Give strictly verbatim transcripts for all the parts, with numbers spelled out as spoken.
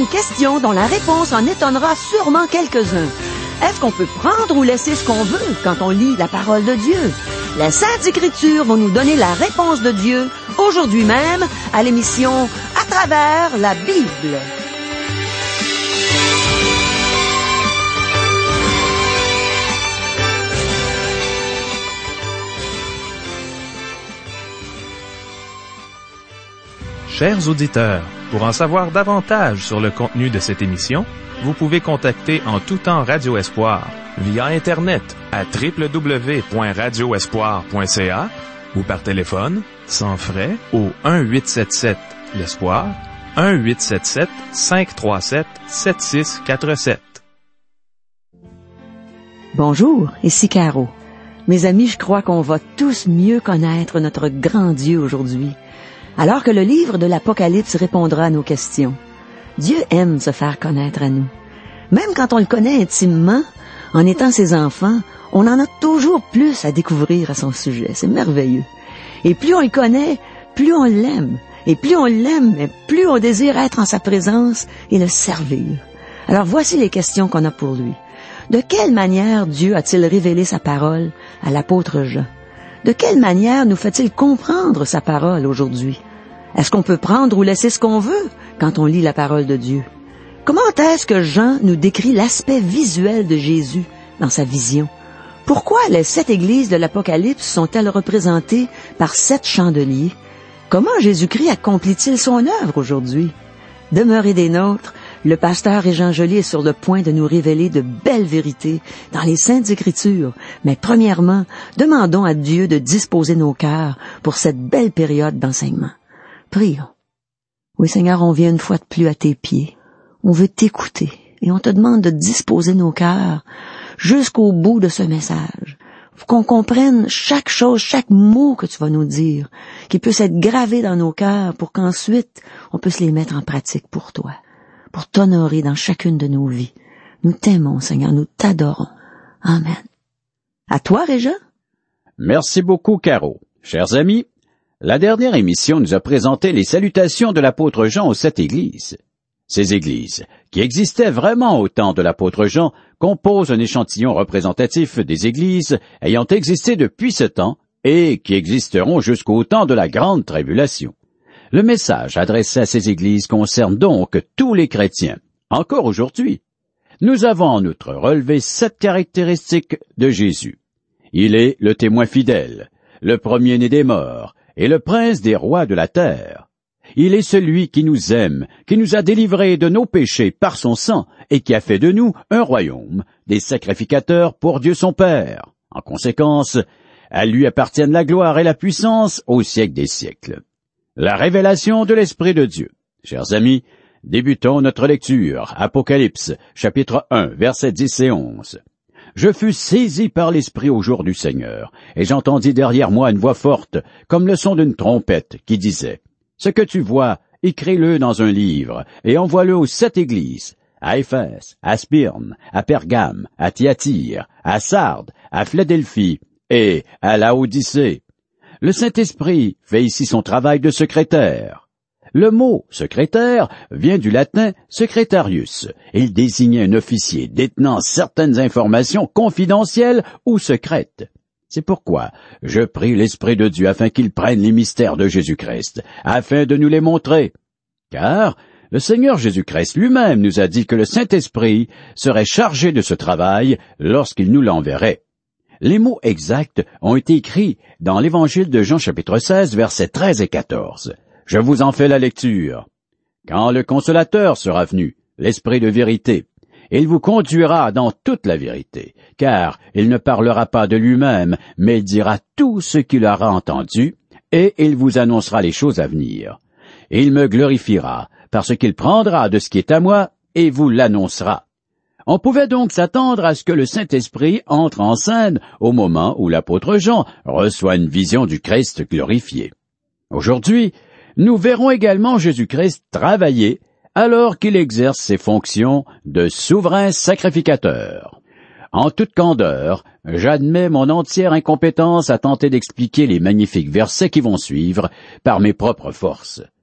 une question dont la réponse en étonnera sûrement quelques-uns. Est-ce qu'on peut prendre ou laisser ce qu'on veut quand on lit la parole de Dieu? Les Saintes Écritures vont nous donner la réponse de Dieu aujourd'hui même à l'émission À travers la Bible. Chers auditeurs, pour en savoir davantage sur le contenu de cette émission, vous pouvez contacter en tout temps Radio Espoir via Internet à w w w point radio espoir point c a ou par téléphone, sans frais, au un huit sept sept l'Espoir, un huit sept sept cinq trois sept sept six quatre sept. Bonjour, ici Caro. Mes amis, je crois qu'on va tous mieux connaître notre grand Dieu aujourd'hui, alors que le livre de l'Apocalypse répondra à nos questions. Dieu aime se faire connaître à nous. Même quand on le connaît intimement, en étant ses enfants, on en a toujours plus à découvrir à son sujet. C'est merveilleux. Et plus on le connaît, plus on l'aime. Et plus on l'aime, plus on désire être en sa présence et le servir. Alors voici les questions qu'on a pour lui. De quelle manière Dieu a-t-il révélé sa parole à l'apôtre Jean? De quelle manière nous fait-il comprendre sa parole aujourd'hui? Est-ce qu'on peut prendre ou laisser ce qu'on veut quand on lit la parole de Dieu? Comment est-ce que Jean nous décrit l'aspect visuel de Jésus dans sa vision? Pourquoi les sept églises de l'Apocalypse sont-elles représentées par sept chandeliers? Comment Jésus-Christ accomplit-il son œuvre aujourd'hui? Demeurez des nôtres, le pasteur Régent Joly est sur le point de nous révéler de belles vérités dans les Saintes Écritures. Mais premièrement, demandons à Dieu de disposer nos cœurs pour cette belle période d'enseignement. Prions. Oui, Seigneur, on vient une fois de plus à tes pieds. On veut t'écouter et on te demande de disposer nos cœurs jusqu'au bout de ce message. Faut qu'on comprenne chaque chose, chaque mot que tu vas nous dire, qui puisse être gravé dans nos cœurs pour qu'ensuite on puisse les mettre en pratique pour toi, pour t'honorer dans chacune de nos vies. Nous t'aimons, Seigneur, nous t'adorons. Amen. À toi, Régent. Merci beaucoup, Caro. Chers amis, la dernière émission nous a présenté les salutations de l'apôtre Jean aux sept églises. Ces églises, qui existaient vraiment au temps de l'apôtre Jean, composent un échantillon représentatif des églises ayant existé depuis ce temps et qui existeront jusqu'au temps de la grande tribulation. Le message adressé à ces églises concerne donc tous les chrétiens, encore aujourd'hui. Nous avons en outre relevé sept caractéristiques de Jésus. Il est le témoin fidèle, le premier-né des morts et le prince des rois de la terre. Il est celui qui nous aime, qui nous a délivrés de nos péchés par son sang et qui a fait de nous un royaume, des sacrificateurs pour Dieu son Père. En conséquence, à lui appartiennent la gloire et la puissance au siècle des siècles. La révélation de l'Esprit de Dieu. Chers amis, débutons notre lecture. Apocalypse, chapitre un, versets dix et onze. Je fus saisi par l'Esprit au jour du Seigneur, et j'entendis derrière moi une voix forte, comme le son d'une trompette, qui disait: Ce que tu vois, écris-le dans un livre, et envoie-le aux sept églises, à Éphèse, à Smyrne, à Pergame, à Thyatire, à Sardes, à Philadelphie et à Laodicée. Le Saint-Esprit fait ici son travail de secrétaire. Le mot « secrétaire » vient du latin « secretarius ». Il désignait un officier détenant certaines informations confidentielles ou secrètes. C'est pourquoi je prie l'Esprit de Dieu afin qu'il prenne les mystères de Jésus-Christ, afin de nous les montrer. Car le Seigneur Jésus-Christ lui-même nous a dit que le Saint-Esprit serait chargé de ce travail lorsqu'il nous l'enverrait. Les mots exacts ont été écrits dans l'Évangile de Jean chapitre seize, versets treize et quatorze. Je vous en fais la lecture. Quand le Consolateur sera venu, l'Esprit de vérité, il vous conduira dans toute la vérité, car il ne parlera pas de lui-même, mais il dira tout ce qu'il aura entendu, et il vous annoncera les choses à venir. Il me glorifiera, parce qu'il prendra de ce qui est à moi, et vous l'annoncera. On pouvait donc s'attendre à ce que le Saint-Esprit entre en scène au moment où l'apôtre Jean reçoit une vision du Christ glorifié. Aujourd'hui, nous verrons également Jésus-Christ travailler alors qu'il exerce ses fonctions de souverain sacrificateur. En toute candeur, j'admets mon entière incompétence à tenter d'expliquer les magnifiques versets qui vont suivre par mes propres forces.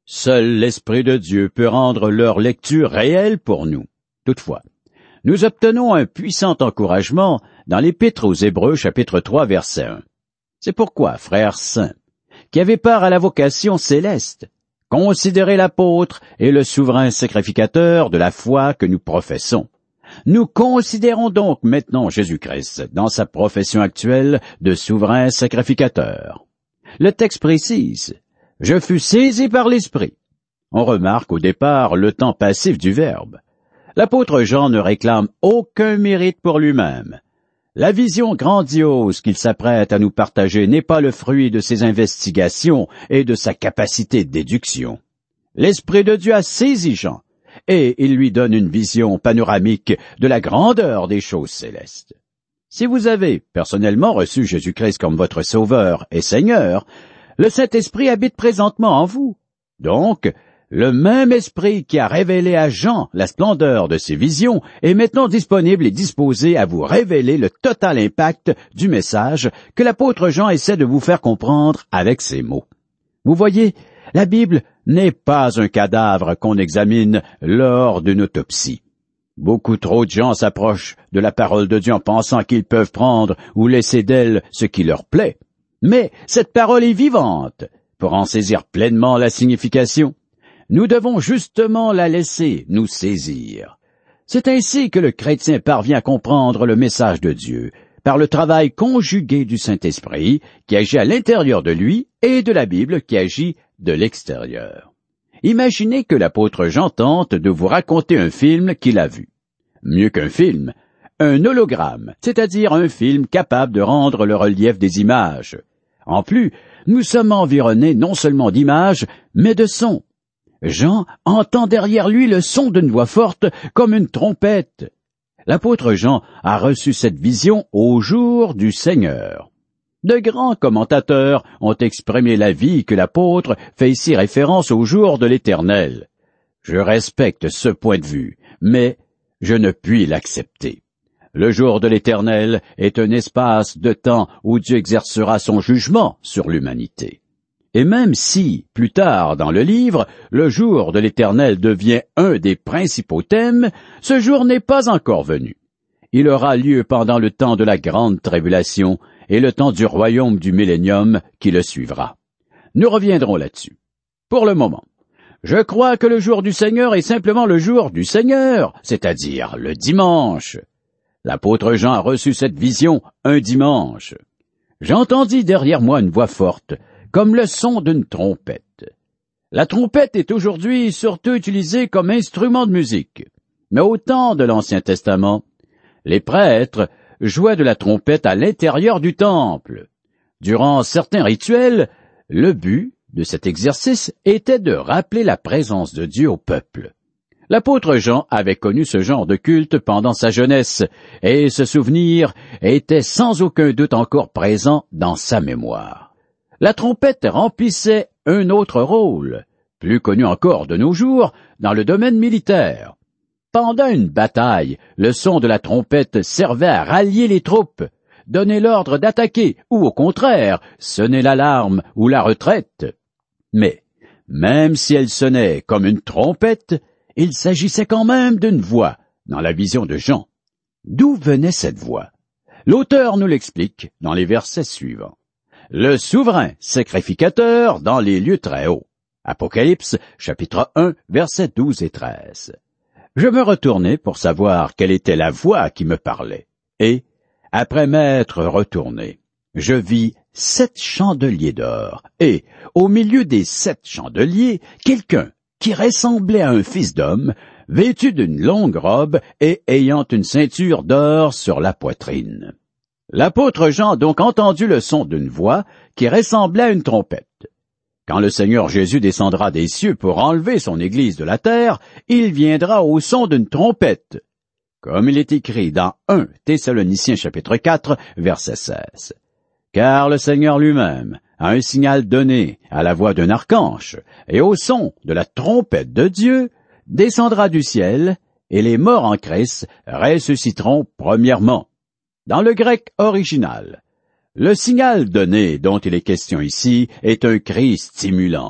Seul l'Esprit de Dieu peut rendre leur lecture réelle pour nous. Toutefois, nous obtenons un puissant encouragement dans l'Épître aux Hébreux, chapitre trois, verset un. C'est pourquoi, frères saints, qui avez part à la vocation céleste, considérez l'apôtre et le souverain sacrificateur de la foi que nous professons. Nous considérons donc maintenant Jésus-Christ dans sa profession actuelle de souverain sacrificateur. Le texte précise « Je fus saisi par l'Esprit ». On remarque au départ le temps passif du verbe. L'apôtre Jean ne réclame aucun mérite pour lui-même. La vision grandiose qu'il s'apprête à nous partager n'est pas le fruit de ses investigations et de sa capacité de déduction. L'Esprit de Dieu a saisi Jean, et il lui donne une vision panoramique de la grandeur des choses célestes. Si vous avez personnellement reçu Jésus-Christ comme votre Sauveur et Seigneur, le Saint-Esprit habite présentement en vous. Donc, le même Esprit qui a révélé à Jean la splendeur de ses visions est maintenant disponible et disposé à vous révéler le total impact du message que l'apôtre Jean essaie de vous faire comprendre avec ces mots. Vous voyez, la Bible n'est pas un cadavre qu'on examine lors d'une autopsie. Beaucoup trop de gens s'approchent de la parole de Dieu en pensant qu'ils peuvent prendre ou laisser d'elle ce qui leur plaît. Mais cette parole est vivante. Pour en saisir pleinement la signification, nous devons justement la laisser nous saisir. C'est ainsi que le chrétien parvient à comprendre le message de Dieu, par le travail conjugué du Saint-Esprit qui agit à l'intérieur de lui et de la Bible qui agit de l'extérieur. Imaginez que l'apôtre Jean tente de vous raconter un film qu'il a vu. Mieux qu'un film, un hologramme, c'est-à-dire un film capable de rendre le relief des images. En plus, nous sommes environnés non seulement d'images, mais de sons. Jean entend derrière lui le son d'une voix forte comme une trompette. L'apôtre Jean a reçu cette vision au jour du Seigneur. De grands commentateurs ont exprimé l'avis que l'apôtre fait ici référence au jour de l'Éternel. Je respecte ce point de vue, mais je ne puis l'accepter. Le jour de l'Éternel est un espace de temps où Dieu exercera son jugement sur l'humanité. Et même si, plus tard dans le livre, le jour de l'Éternel devient un des principaux thèmes, ce jour n'est pas encore venu. Il aura lieu pendant le temps de la grande tribulation et le temps du royaume du millénium qui le suivra. Nous reviendrons là-dessus. Pour le moment, je crois que le jour du Seigneur est simplement le jour du Seigneur, c'est-à-dire le dimanche. L'apôtre Jean a reçu cette vision un dimanche. J'entendis derrière moi une voix forte, comme le son d'une trompette. La trompette est aujourd'hui surtout utilisée comme instrument de musique. Mais au temps de l'Ancien Testament, les prêtres jouaient de la trompette à l'intérieur du temple. Durant certains rituels, le but de cet exercice était de rappeler la présence de Dieu au peuple. L'apôtre Jean avait connu ce genre de culte pendant sa jeunesse, et ce souvenir était sans aucun doute encore présent dans sa mémoire. La trompette remplissait un autre rôle, plus connu encore de nos jours, dans le domaine militaire. Pendant une bataille, le son de la trompette servait à rallier les troupes, donner l'ordre d'attaquer ou, au contraire, sonner l'alarme ou la retraite. Mais, même si elle sonnait comme une trompette, il s'agissait quand même d'une voix dans la vision de Jean. D'où venait cette voix? L'auteur nous l'explique dans les versets suivants. Le souverain sacrificateur dans les lieux très hauts. Apocalypse, chapitre un, versets douze et treize. Je me retournai pour savoir quelle était la voix qui me parlait. Et, après m'être retourné, je vis sept chandeliers d'or, et, au milieu des sept chandeliers, quelqu'un qui ressemblait à un fils d'homme, vêtu d'une longue robe et ayant une ceinture d'or sur la poitrine. L'apôtre Jean a donc entendu le son d'une voix qui ressemblait à une trompette. Quand le Seigneur Jésus descendra des cieux pour enlever son Église de la terre, il viendra au son d'une trompette, comme il est écrit dans un Thessaloniciens chapitre quatre, verset seize. Car le Seigneur lui-même a un signal donné à la voix d'un archange, et au son de la trompette de Dieu, descendra du ciel, et les morts en Christ ressusciteront premièrement. Dans le grec original, le signal donné dont il est question ici est un cri stimulant,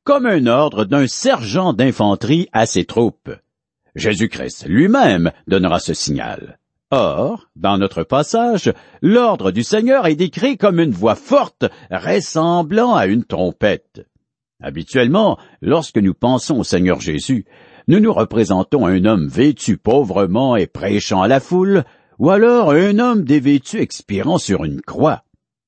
comme un ordre d'un sergent d'infanterie à ses troupes. Jésus-Christ lui-même donnera ce signal. Or, dans notre passage, l'ordre du Seigneur est décrit comme une voix forte ressemblant à une trompette. Habituellement, lorsque nous pensons au Seigneur Jésus, nous nous représentons un homme vêtu pauvrement et prêchant à la foule, ou alors un homme dévêtu expirant sur une croix.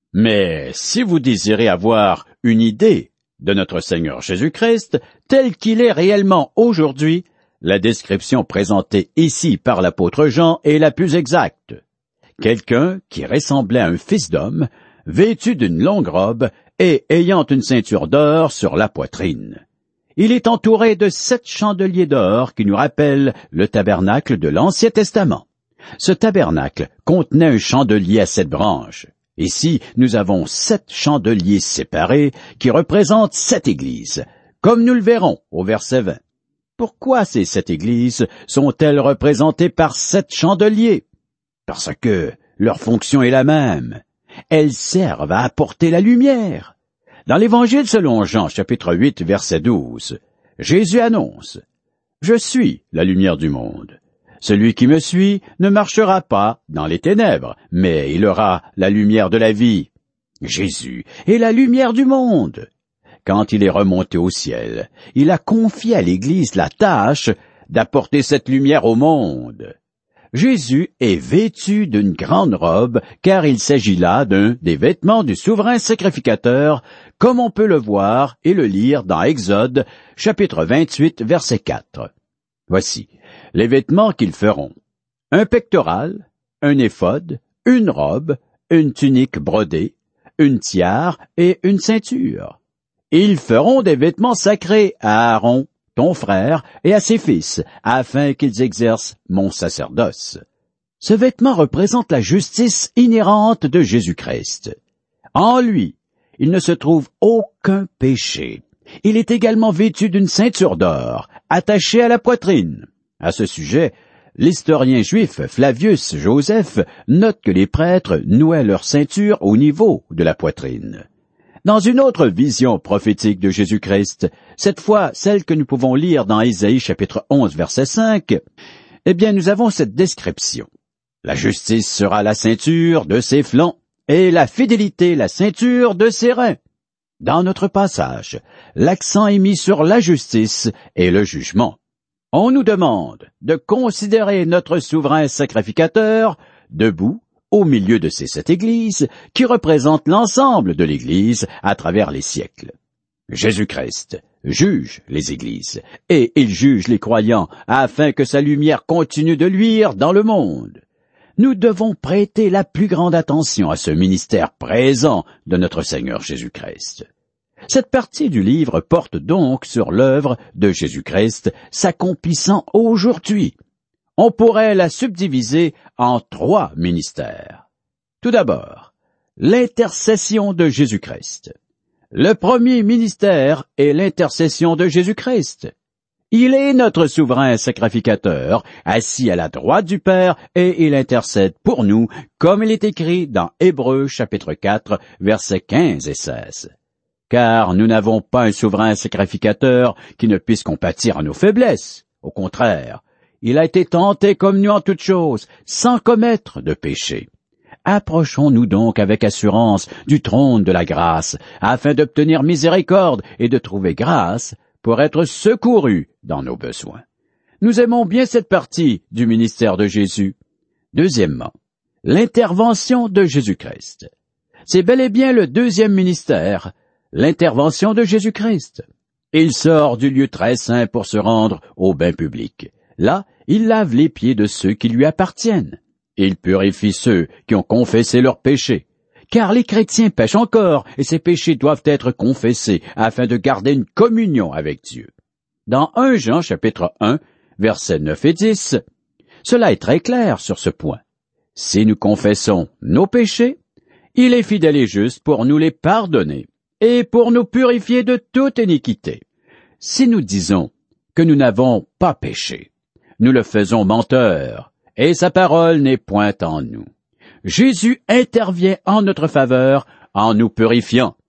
Mais si vous désirez avoir une idée de notre Seigneur Jésus-Christ, tel qu'il est réellement aujourd'hui, la description présentée ici par l'apôtre Jean est la plus exacte. Quelqu'un qui ressemblait à un fils d'homme, vêtu d'une longue robe et ayant une ceinture d'or sur la poitrine. Il est entouré de sept chandeliers d'or qui nous rappellent le tabernacle de l'Ancien Testament. Ce tabernacle contenait un chandelier à sept branches. Ici, nous avons sept chandeliers séparés qui représentent sept églises, comme nous le verrons au verset vingt. Pourquoi ces sept églises sont-elles représentées par sept chandeliers? Parce que leur fonction est la même. Elles servent à apporter la lumière. Dans l'Évangile selon Jean, chapitre huit, verset douze, Jésus annonce « Je suis la lumière du monde. Celui qui me suit ne marchera pas dans les ténèbres, mais il aura la lumière de la vie. » Jésus est la lumière du monde. Quand il est remonté au ciel, il a confié à l'Église la tâche d'apporter cette lumière au monde. Jésus est vêtu d'une grande robe, car il s'agit là d'un des vêtements du souverain sacrificateur, comme on peut le voir et le lire dans Exode, chapitre vingt-huit, verset quatre. Voici les vêtements qu'ils feront. Un pectoral, un éphod, une robe, une tunique brodée, une tiare et une ceinture. Ils feront des vêtements sacrés à Aaron, ton frère, et à ses fils, afin qu'ils exercent mon sacerdoce. Ce vêtement représente la justice inhérente de Jésus-Christ. En lui, il ne se trouve aucun péché. Il est également vêtu d'une ceinture d'or, attachée à la poitrine. À ce sujet, l'historien juif Flavius Joseph note que les prêtres nouaient leur ceinture au niveau de la poitrine. Dans une autre vision prophétique de Jésus-Christ, cette fois celle que nous pouvons lire dans Ésaïe chapitre onze verset cinq, eh bien nous avons cette description. La justice sera la ceinture de ses flancs et la fidélité la ceinture de ses reins. Dans notre passage, l'accent est mis sur la justice et le jugement. On nous demande de considérer notre souverain sacrificateur debout au milieu de ces sept églises qui représentent l'ensemble de l'Église à travers les siècles. Jésus-Christ juge les églises et il juge les croyants afin que sa lumière continue de luire dans le monde. Nous devons prêter la plus grande attention à ce ministère présent de notre Seigneur Jésus-Christ. Cette partie du livre porte donc sur l'œuvre de Jésus-Christ s'accomplissant aujourd'hui. On pourrait la subdiviser en trois ministères. Tout d'abord, l'intercession de Jésus-Christ. Le premier ministère est l'intercession de Jésus-Christ. Il est notre souverain sacrificateur, assis à la droite du Père, et il intercède pour nous, comme il est écrit dans Hébreux chapitre quatre, versets quinze et seize. Car nous n'avons pas un souverain sacrificateur qui ne puisse compatir à nos faiblesses. Au contraire, il a été tenté comme nous en toutes choses, sans commettre de péché. Approchons-nous donc avec assurance du trône de la grâce, afin d'obtenir miséricorde et de trouver grâce pour être secourus dans nos besoins. Nous aimons bien cette partie du ministère de Jésus. Deuxièmement, l'intervention de Jésus-Christ. C'est bel et bien le deuxième ministère, l'intervention de Jésus-Christ. Il sort du lieu très saint pour se rendre au bain public. Là, il lave les pieds de ceux qui lui appartiennent. Il purifie ceux qui ont confessé leurs péchés. Car les chrétiens pêchent encore, et ces péchés doivent être confessés afin de garder une communion avec Dieu. Dans premier Jean chapitre un, versets neuf et dix, cela est très clair sur ce point. Si nous confessons nos péchés, il est fidèle et juste pour nous les pardonner et pour nous purifier de toute iniquité. Si nous disons que nous n'avons pas péché, nous le faisons menteur, et sa parole n'est point en nous. Jésus intervient en notre faveur en nous purifiant.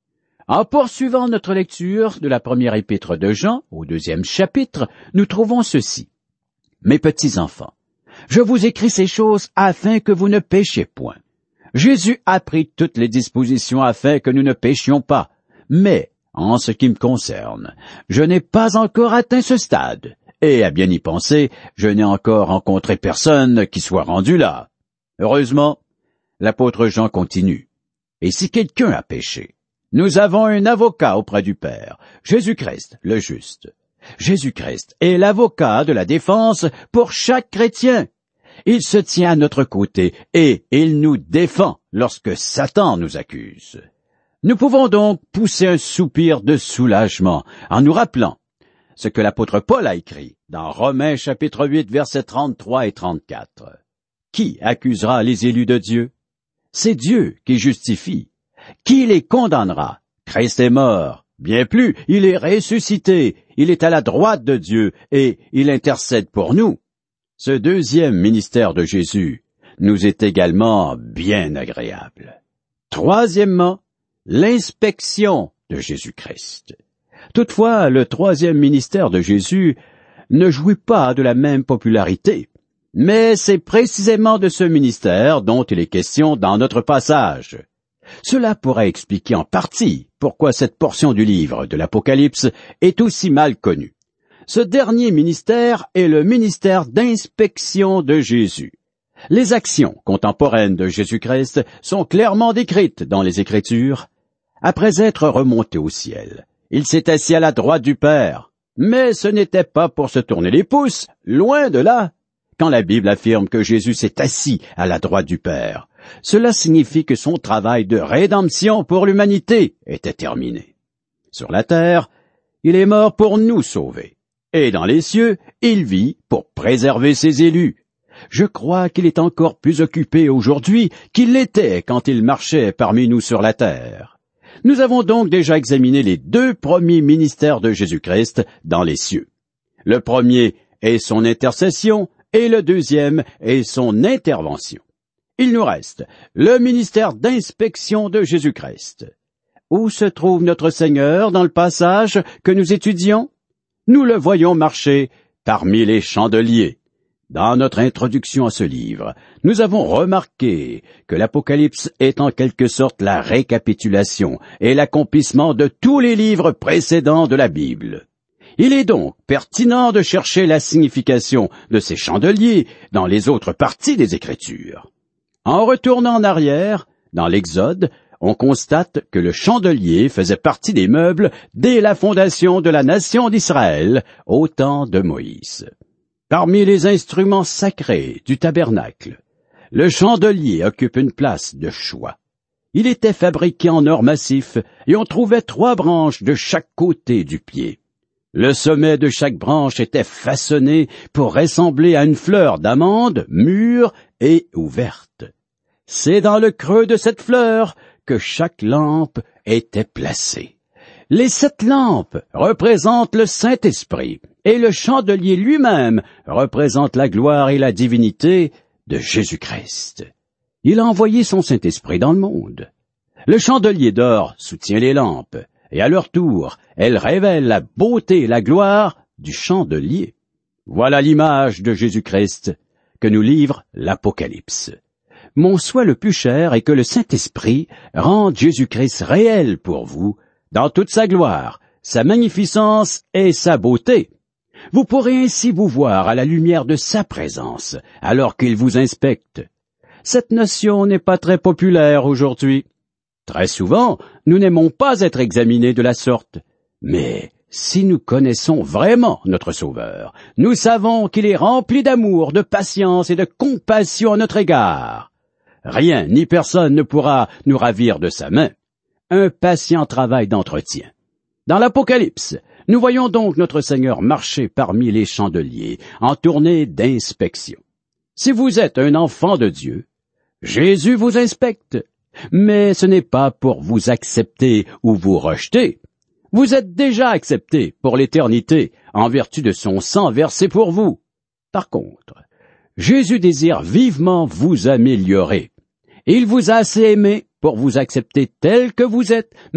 En poursuivant notre lecture de la première épître de Jean, au deuxième chapitre, nous trouvons ceci. « Mes petits enfants, je vous écris ces choses afin que vous ne péchiez point. Jésus a pris toutes les dispositions afin que nous ne péchions pas. Mais, en ce qui me concerne, je n'ai pas encore atteint ce stade. Et à bien y penser, je n'ai encore rencontré personne qui soit rendu là. Heureusement, l'apôtre Jean continue. Et si quelqu'un a péché, nous avons un avocat auprès du Père, Jésus-Christ, le juste. Jésus-Christ est l'avocat de la défense pour chaque chrétien. Il se tient à notre côté et il nous défend lorsque Satan nous accuse. Nous pouvons donc pousser un soupir de soulagement en nous rappelant ce que l'apôtre Paul a écrit dans Romains chapitre huit, versets trente-trois et trente-quatre. Qui accusera les élus de Dieu? C'est Dieu qui justifie. Qui les condamnera? Christ est mort. Bien plus, il est ressuscité. Il est à la droite de Dieu et il intercède pour nous. Ce deuxième ministère de Jésus nous est également bien agréable. Troisièmement, l'inspection de Jésus-Christ. Toutefois, le troisième ministère de Jésus ne jouit pas de la même popularité, mais c'est précisément de ce ministère dont il est question dans notre passage. Cela pourrait expliquer en partie pourquoi cette portion du livre de l'Apocalypse est aussi mal connue. Ce dernier ministère est le ministère d'inspection de Jésus. Les actions contemporaines de Jésus-Christ sont clairement décrites dans les Écritures. Après être remonté au ciel, il s'est assis à la droite du Père. Mais ce n'était pas pour se tourner les pouces, loin de là. Quand la Bible affirme que Jésus s'est assis à la droite du Père, cela signifie que son travail de rédemption pour l'humanité était terminé. Sur la terre, il est mort pour nous sauver. Et dans les cieux, il vit pour préserver ses élus. Je crois qu'il est encore plus occupé aujourd'hui qu'il l'était quand il marchait parmi nous sur la terre. Nous avons donc déjà examiné les deux premiers ministères de Jésus-Christ dans les cieux. Le premier est son intercession et le deuxième est son intervention. Il nous reste le ministère d'inspection de Jésus-Christ. Où se trouve notre Seigneur dans le passage que nous étudions? Nous le voyons marcher parmi les chandeliers. Dans notre introduction à ce livre, nous avons remarqué que l'Apocalypse est en quelque sorte la récapitulation et l'accomplissement de tous les livres précédents de la Bible. Il est donc pertinent de chercher la signification de ces chandeliers dans les autres parties des Écritures. En retournant en arrière, dans l'Exode, on constate que le chandelier faisait partie des meubles dès la fondation de la nation d'Israël, au temps de Moïse. Parmi les instruments sacrés du tabernacle, le chandelier occupe une place de choix. Il était fabriqué en or massif et on trouvait trois branches de chaque côté du pied. Le sommet de chaque branche était façonné pour ressembler à une fleur d'amande mûre et ouverte. C'est dans le creux de cette fleur que chaque lampe était placée. Les sept lampes représentent le Saint-Esprit, et le chandelier lui-même représente la gloire et la divinité de Jésus-Christ. Il a envoyé son Saint-Esprit dans le monde. Le chandelier d'or soutient les lampes, et à leur tour, elles révèlent la beauté et la gloire du chandelier. Voilà l'image de Jésus-Christ que nous livre l'Apocalypse. Mon souhait le plus cher est que le Saint-Esprit rende Jésus-Christ réel pour vous, dans toute sa gloire, sa magnificence et sa beauté. Vous pourrez ainsi vous voir à la lumière de sa présence, alors qu'il vous inspecte. Cette notion n'est pas très populaire aujourd'hui. Très souvent, nous n'aimons pas être examinés de la sorte. Mais si nous connaissons vraiment notre Sauveur, nous savons qu'il est rempli d'amour, de patience et de compassion à notre égard. Rien ni personne ne pourra nous ravir de sa main. Un patient travail d'entretien. Dans l'Apocalypse, nous voyons donc notre Seigneur marcher parmi les chandeliers, en tournée d'inspection. Si vous êtes un enfant de Dieu, Jésus vous inspecte, mais ce n'est pas pour vous accepter ou vous rejeter. Vous êtes déjà accepté pour l'éternité, en vertu de son sang versé pour vous. Par contre, Jésus désire vivement vous améliorer. Il vous a assez aimé pour vous accepter tel que vous êtes, mais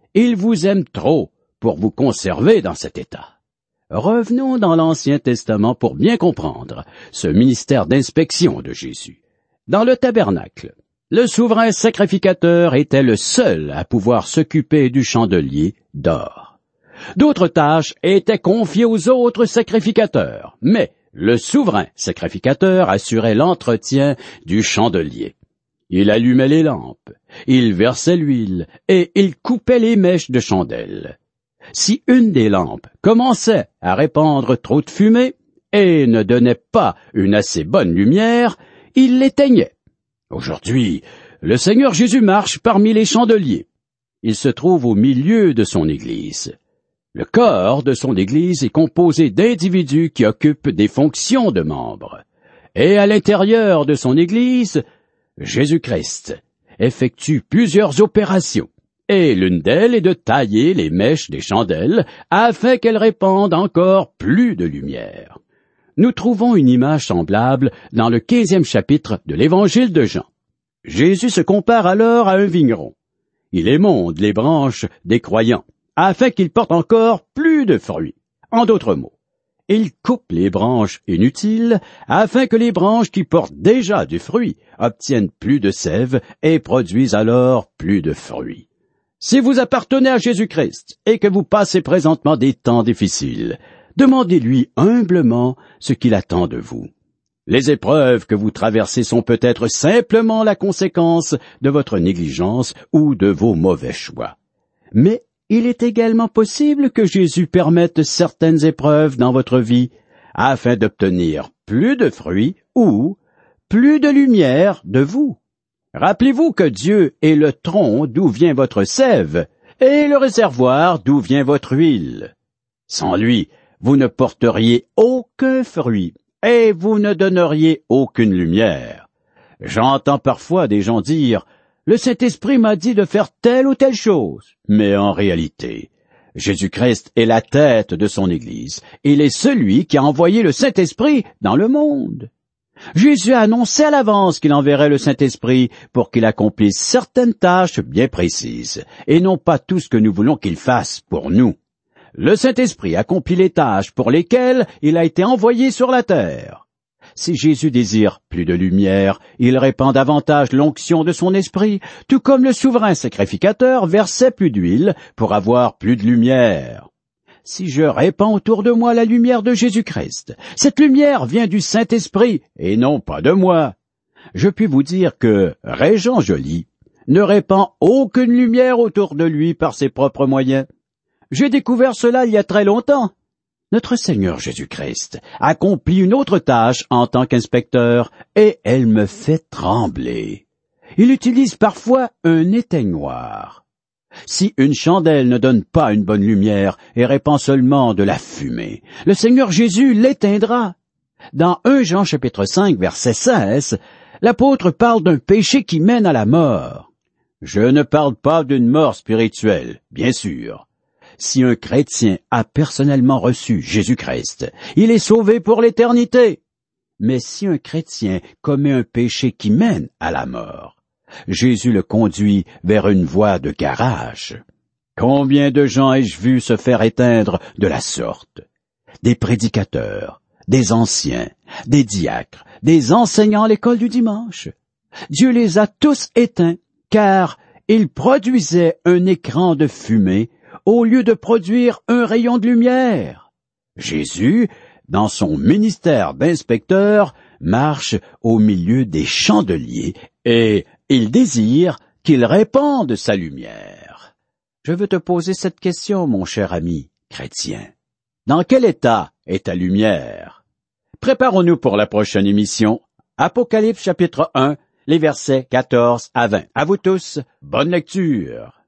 Il vous aime trop pour vous conserver dans cet état. Revenons dans l'Ancien Testament pour bien comprendre ce ministère d'inspection de Jésus. Dans le tabernacle, le souverain sacrificateur était le seul à pouvoir s'occuper du chandelier d'or. D'autres tâches étaient confiées aux autres sacrificateurs, mais le souverain sacrificateur assurait l'entretien du chandelier. Il allumait les lampes, il versait l'huile et il coupait les mèches de chandelle. Si une des lampes commençait à répandre trop de fumée et ne donnait pas une assez bonne lumière, il l'éteignait. Aujourd'hui, le Seigneur Jésus marche parmi les chandeliers. Il se trouve au milieu de son Église. Le corps de son Église est composé d'individus qui occupent des fonctions de membres. Et à l'intérieur de son Église, Jésus-Christ effectue plusieurs opérations. Et l'une d'elles est de tailler les mèches des chandelles afin qu'elles répandent encore plus de lumière. Nous trouvons une image semblable dans le quinzième chapitre de l'Évangile de Jean. Jésus se compare alors à un vigneron. Il émonde les branches des croyants afin qu'ils portent encore plus de fruits. En d'autres mots, il coupe les branches inutiles afin que les branches qui portent déjà du fruit obtiennent plus de sève et produisent alors plus de fruits. Si vous appartenez à Jésus-Christ et que vous passez présentement des temps difficiles, demandez-lui humblement ce qu'il attend de vous. Les épreuves que vous traversez sont peut-être simplement la conséquence de votre négligence ou de vos mauvais choix. Mais il est également possible que Jésus permette certaines épreuves dans votre vie afin d'obtenir plus de fruits ou plus de lumière de vous. Rappelez-vous que Dieu est le tronc d'où vient votre sève et le réservoir d'où vient votre huile. Sans lui, vous ne porteriez aucun fruit et vous ne donneriez aucune lumière. J'entends parfois des gens dire « Le Saint-Esprit m'a dit de faire telle ou telle chose », mais en réalité, Jésus-Christ est la tête de son Église. Il est celui qui a envoyé le Saint-Esprit dans le monde. Jésus a annoncé à l'avance qu'il enverrait le Saint-Esprit pour qu'il accomplisse certaines tâches bien précises, et non pas tout ce que nous voulons qu'il fasse pour nous. Le Saint-Esprit accomplit les tâches pour lesquelles il a été envoyé sur la terre. Si Jésus désire plus de lumière, il répand davantage l'onction de son esprit, tout comme le souverain sacrificateur versait plus d'huile pour avoir plus de lumière. Si je répands autour de moi la lumière de Jésus-Christ, cette lumière vient du Saint-Esprit et non pas de moi. Je puis vous dire que Régent Joly ne répand aucune lumière autour de lui par ses propres moyens. J'ai découvert cela il y a très longtemps. Notre Seigneur Jésus-Christ accomplit une autre tâche en tant qu'inspecteur et elle me fait trembler. Il utilise parfois un éteignoir. Si une chandelle ne donne pas une bonne lumière et répand seulement de la fumée, le Seigneur Jésus l'éteindra. Dans premier Jean chapitre cinq, verset seize, l'apôtre parle d'un péché qui mène à la mort. Je ne parle pas d'une mort spirituelle, bien sûr. Si un chrétien a personnellement reçu Jésus-Christ, il est sauvé pour l'éternité. Mais si un chrétien commet un péché qui mène à la mort, Jésus le conduit vers une voie de garage. Combien de gens ai-je vu se faire éteindre de la sorte? Des prédicateurs, des anciens, des diacres, des enseignants à l'école du dimanche. Dieu les a tous éteints, car ils produisaient un écran de fumée au lieu de produire un rayon de lumière. Jésus, dans son ministère d'inspecteur, marche au milieu des chandeliers et il désire qu'il répande sa lumière. Je veux te poser cette question, mon cher ami chrétien. Dans quel état est ta lumière? Préparons-nous pour la prochaine émission. Apocalypse chapitre un, les versets quatorze à vingt. À vous tous, bonne lecture.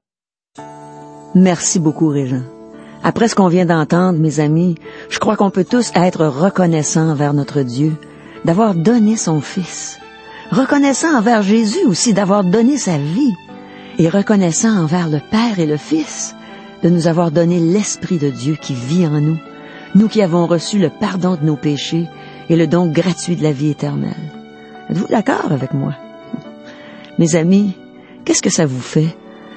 Merci beaucoup, Régent. Après ce qu'on vient d'entendre, mes amis, je crois qu'on peut tous être reconnaissants envers notre Dieu d'avoir donné son Fils. Reconnaissant envers Jésus aussi d'avoir donné sa vie, et reconnaissant envers le Père et le Fils de nous avoir donné l'Esprit de Dieu qui vit en nous, nous qui avons reçu le pardon de nos péchés et le don gratuit de la vie éternelle. Êtes-vous d'accord avec moi? Mes amis, qu'est-ce que ça vous fait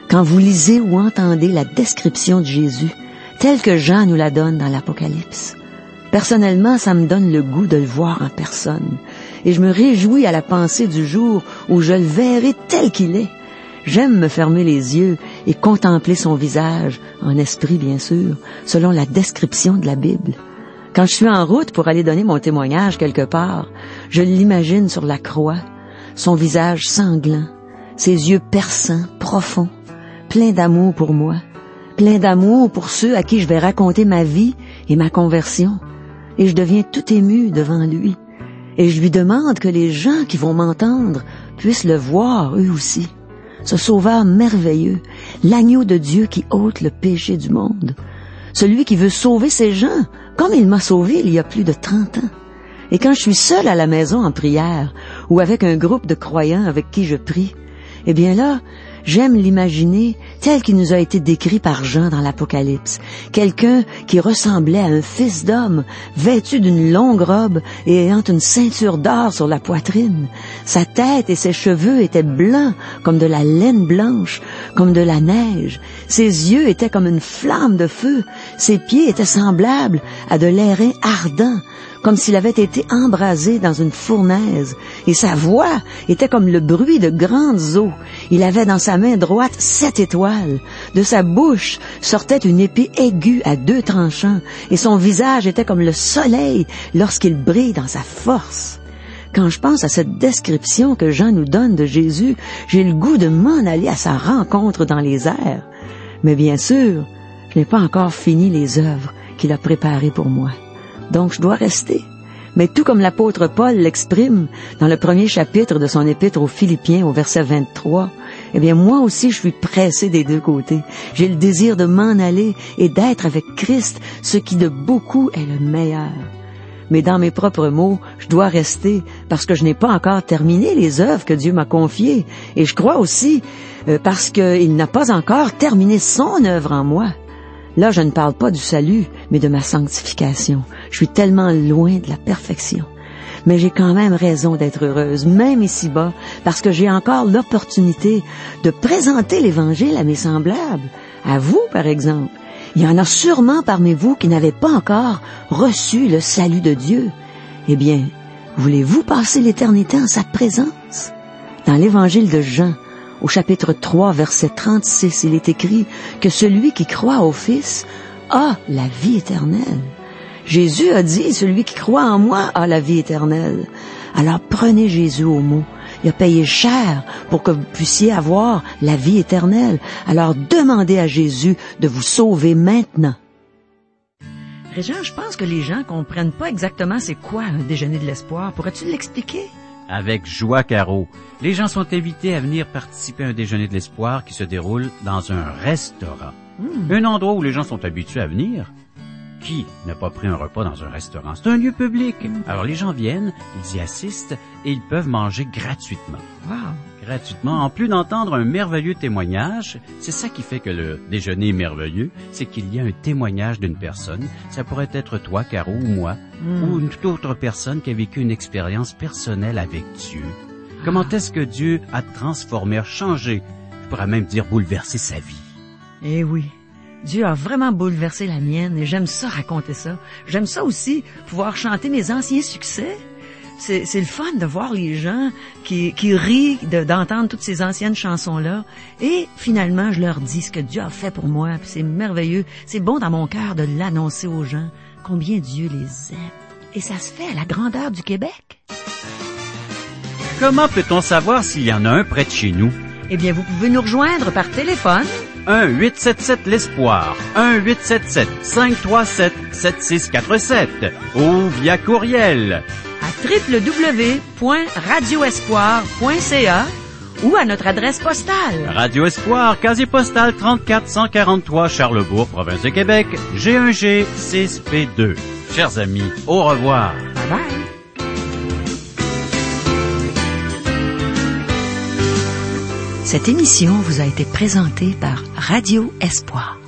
quand vous lisez ou entendez la description de Jésus, telle que Jean nous la donne dans l'Apocalypse. Personnellement, ça me donne le goût de le voir en personne, et je me réjouis à la pensée du jour où je le verrai tel qu'il est. J'aime me fermer les yeux et contempler son visage, en esprit bien sûr, selon la description de la Bible. Quand je suis en route pour aller donner mon témoignage quelque part, je l'imagine sur la croix, son visage sanglant, ses yeux perçants, profonds, pleins d'amour pour moi, pleins d'amour pour ceux à qui je vais raconter ma vie et ma conversion. Et je deviens tout ému devant lui. Et je lui demande que les gens qui vont m'entendre puissent le voir eux aussi. Ce sauveur merveilleux, l'agneau de Dieu qui ôte le péché du monde. Celui qui veut sauver ses gens, comme il m'a sauvé il y a plus de trente ans. Et quand je suis seul à la maison en prière, ou avec un groupe de croyants avec qui je prie, eh bien là, j'aime l'imaginer tel qu'il nous a été décrit par Jean dans l'Apocalypse. Quelqu'un qui ressemblait à un fils d'homme, vêtu d'une longue robe et ayant une ceinture d'or sur la poitrine. Sa tête et ses cheveux étaient blancs comme de la laine blanche, comme de la neige. Ses yeux étaient comme une flamme de feu. Ses pieds étaient semblables à de l'airain ardent, comme s'il avait été embrasé dans une fournaise, et sa voix était comme le bruit de grandes eaux. Il avait dans sa main droite sept étoiles. De sa bouche sortait une épée aiguë à deux tranchants, et son visage était comme le soleil lorsqu'il brille dans sa force. Quand je pense à cette description que Jean nous donne de Jésus, j'ai le goût de m'en aller à sa rencontre dans les airs. Mais bien sûr, je n'ai pas encore fini les œuvres qu'il a préparées pour moi. Donc je dois rester. Mais tout comme l'apôtre Paul l'exprime dans le premier chapitre de son épître aux Philippiens au verset vingt-trois, eh bien moi aussi je suis pressé des deux côtés. J'ai le désir de m'en aller et d'être avec Christ, ce qui de beaucoup est le meilleur. Mais dans mes propres mots, je dois rester parce que je n'ai pas encore terminé les œuvres que Dieu m'a confiées. Et je crois aussi euh, parce qu'il n'a pas encore terminé son œuvre en moi. Là, je ne parle pas du salut, mais de ma sanctification. Je suis tellement loin de la perfection. Mais j'ai quand même raison d'être heureuse, même ici-bas, parce que j'ai encore l'opportunité de présenter l'Évangile à mes semblables. À vous, par exemple. Il y en a sûrement parmi vous qui n'avaient pas encore reçu le salut de Dieu. Eh bien, voulez-vous passer l'éternité en sa présence? Dans l'Évangile de Jean, au chapitre trois, verset trente-six, il est écrit que celui qui croit au Fils a la vie éternelle. Jésus a dit, celui qui croit en moi a la vie éternelle. Alors prenez Jésus au mot. Il a payé cher pour que vous puissiez avoir la vie éternelle. Alors demandez à Jésus de vous sauver maintenant. Régent, je pense que les gens comprennent pas exactement c'est quoi un déjeuner de l'espoir. Pourrais-tu l'expliquer? Avec joie, Caro. Les gens sont invités à venir participer à un déjeuner de l'espoir qui se déroule dans un restaurant. Mmh. Un endroit où les gens sont habitués à venir. Qui n'a pas pris un repas dans un restaurant? C'est un lieu public. Alors les gens viennent, ils y assistent et ils peuvent manger gratuitement. Wow. Gratuitement, en plus d'entendre un merveilleux témoignage. C'est ça qui fait que le déjeuner est merveilleux, c'est qu'il y a un témoignage d'une personne. Ça pourrait être toi, Caro, ou moi, mm. ou une toute autre personne qui a vécu une expérience personnelle avec Dieu. Ah. Comment est-ce que Dieu a transformé, a changé, je pourrais même dire bouleversé sa vie. Eh oui. Dieu a vraiment bouleversé la mienne et j'aime ça raconter ça. J'aime ça aussi, pouvoir chanter mes anciens succès. C'est, c'est le fun de voir les gens qui, qui rient de, d'entendre toutes ces anciennes chansons-là. Et finalement, je leur dis ce que Dieu a fait pour moi. Puis c'est merveilleux. C'est bon dans mon cœur de l'annoncer aux gens, combien Dieu les aime. Et ça se fait à la grandeur du Québec. Comment peut-on savoir s'il y en a un près de chez nous? Eh bien, vous pouvez nous rejoindre par téléphone. un huit sept sept l'espoir, un huit sept sept cinq trois sept sept six quatre sept ou via courriel à w w w point radio espoir point c a ou à notre adresse postale. Radio Espoir, casier postal trente-quatre cent quarante-trois Charlesbourg, province de Québec, G un G six P deux. Chers amis, au revoir. Bye bye. Cette émission vous a été présentée par Radio Espoir.